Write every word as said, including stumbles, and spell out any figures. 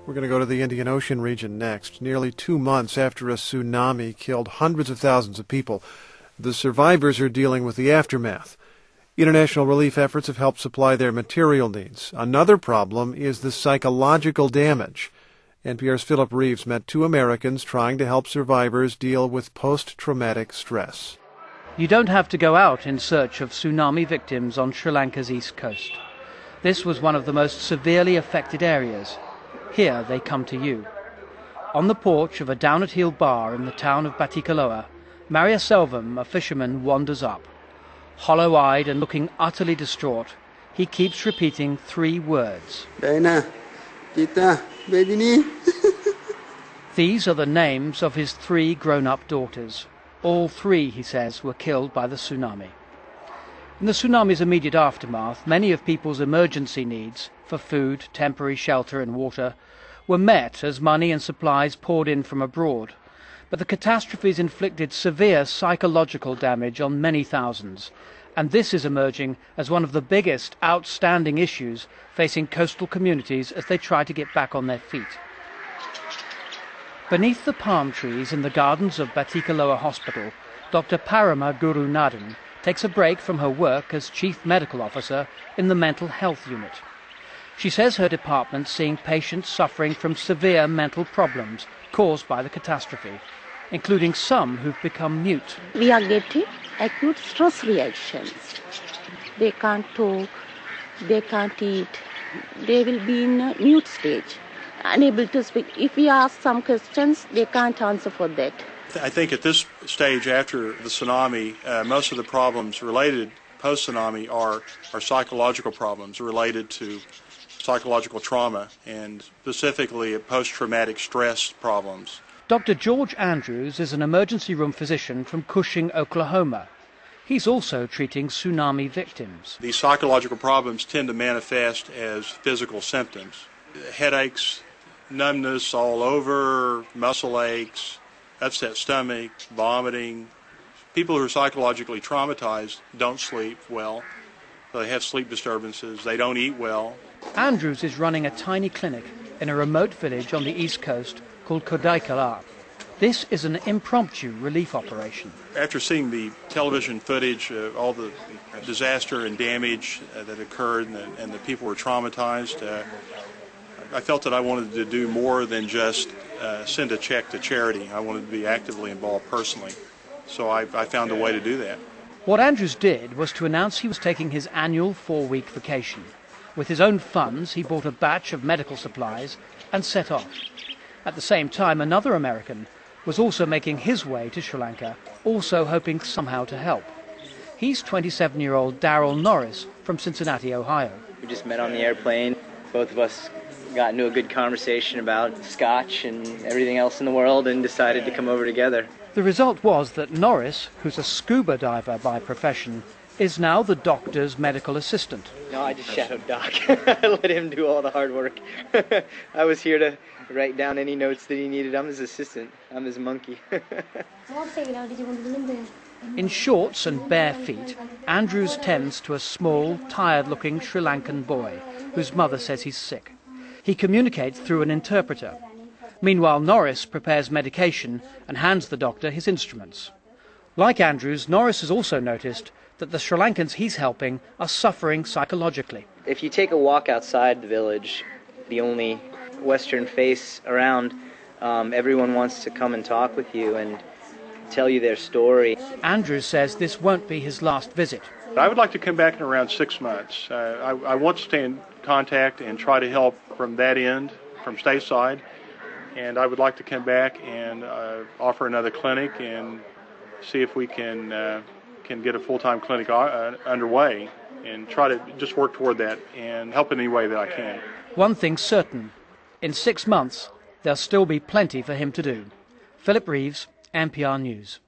We're going to go to the Indian Ocean region next. Nearly two months after a tsunami killed hundreds of thousands of people, the survivors are dealing with the aftermath. International relief efforts have helped supply their material needs. Another problem is the psychological damage. N P R's Philip Reeves met two Americans trying to help survivors deal with post-traumatic stress. You don't have to go out in search of tsunami victims on Sri Lanka's east coast. This was one of the most severely affected areas. Here they come to you. On the porch of a down-at-heel bar in the town of Batticaloa, Maria Selvam, a fisherman, wanders up. Hollow-eyed and looking utterly distraught, he keeps repeating three words. Dana, Tita, Bedini. These are the names of his three grown-up daughters. All three, he says, were killed by the tsunami. In the tsunami's immediate aftermath, many of people's emergency needs for food, temporary shelter and water were met as money and supplies poured in from abroad. But the catastrophes inflicted severe psychological damage on many thousands, and this is emerging as one of the biggest outstanding issues facing coastal communities as they try to get back on their feet. Beneath the palm trees in the gardens of Batticaloa Hospital, Doctor Parama Gurunathan takes a break from her work as Chief Medical Officer in the Mental Health Unit. She says her department's seeing patients suffering from severe mental problems caused by the catastrophe, including some who've become mute. We are getting acute stress reactions. They can't talk, they can't eat, they will be in a mute stage, unable to speak. If we ask some questions, they can't answer for that. I think at this stage after the tsunami, uh, most of the problems related post-tsunami are, are psychological problems related to psychological trauma and specifically post-traumatic stress problems. Doctor George Andrews is an emergency room physician from Cushing, Oklahoma. He's also treating tsunami victims. These psychological problems tend to manifest as physical symptoms. Headaches, numbness all over, muscle aches, upset stomach, vomiting. People who are psychologically traumatized don't sleep well. They have sleep disturbances. They don't eat well. Andrews is running a tiny clinic in a remote village on the east coast called Kodaikala. This is an impromptu relief operation. After seeing the television footage, uh, all the disaster and damage uh, that occurred and the, and the people were traumatized, uh, I felt that I wanted to do more than just uh, send a check to charity. I wanted to be actively involved personally. So I, I found a way to do that. What Andrews did was to announce he was taking his annual four-week vacation. With his own funds, he bought a batch of medical supplies and set off. At the same time, another American was also making his way to Sri Lanka, also hoping somehow to help. He's twenty-seven-year-old Daryl Norris from Cincinnati, Ohio. We just met on the airplane. Both of us got into a good conversation about scotch and everything else in the world and decided to come over together. The result was that Norris, who's a scuba diver by profession, is now the doctor's medical assistant. No, I just shadowed Doc. I let him do all the hard work. I was here to write down any notes that he needed. I'm his assistant. I'm his monkey. In shorts and bare feet, Andrews tends to a small, tired-looking Sri Lankan boy whose mother says he's sick. He communicates through an interpreter. Meanwhile, Norris prepares medication and hands the doctor his instruments. Like Andrews, Norris has also noticed that the Sri Lankans he's helping are suffering psychologically. If you take a walk outside the village, the only Western face around, um, everyone wants to come and talk with you and tell you their story. Andrews says this won't be his last visit. I would like to come back in around six months. Uh, I, I want to stay in contact and try to help from that end, from stateside. And I would like to come back and uh, offer another clinic and see if we can uh, can get a full-time clinic uh, underway and try to just work toward that and help in any way that I can. One thing's certain. In six months, there'll still be plenty for him to do. Philip Reeves, N P R News.